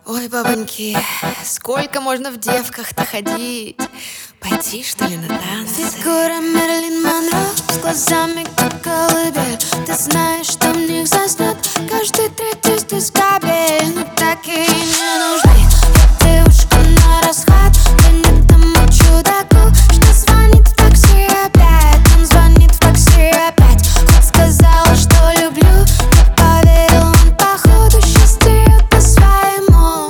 Ой, бабоньки, сколько можно в девках-то ходить? Пойти, что ли, на танцы? Фигура Мэрилин Монро с глазами, как колыбель. Ты знаешь, что в них заснет каждый третий здесь кабель. Но так и не нужны девушка на расхват. Да нет тому чудаку, что звонит в такси опять. Он звонит в такси опять. Хоть сказала, что люблю, не поверил он, походу, счастье по-своему.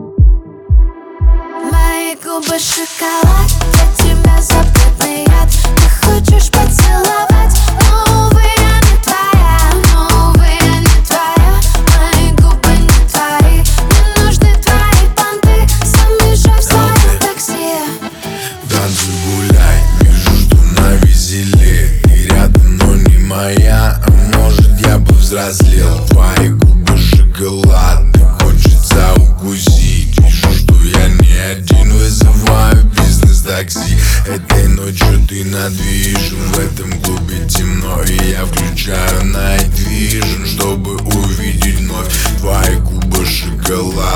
Мои губы шоколад, для тебя запретный яд. Ты хочешь поцеловать, но, увы, я не твоя. Но, увы, я не твоя. Мои губы не твои. Мне нужны твои понты. Сам езжай в свое такси. Танцуй, гуляй, вижу, что навеселе. Ты рядом, но не моя. А может, я бы взрослел. Твои губы шоколад, хочется укусить. Вижу, что я не один, вызываю бизнес-такси. Этой ночью ты на движу. В этом клубе темно, и я включаю Night Vision, чтобы увидеть вновь твои губы шоколад.